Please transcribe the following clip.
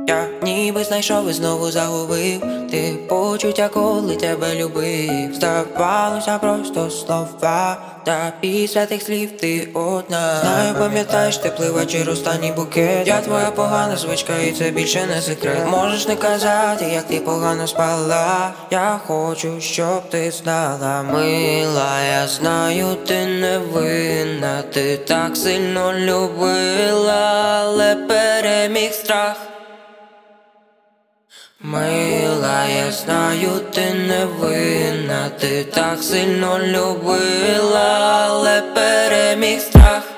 Я ніби знайшов і знову загубив. Ти почуття, коли тебе любив. Здавалося просто слова, та після тих слів ти одна. Знаю, пам'ятаєш, ти вечір, останній букет. Я твоя погана звичка, і це більше не секрет. Можеш не казати, як ти погано спала. Я хочу, щоб ти знала, мила, я знаю, ти не винна. Ти так сильно любила, але переміг страх. Мила, я знаю, ти не винна. Ти так сильно любила, але переміг страх.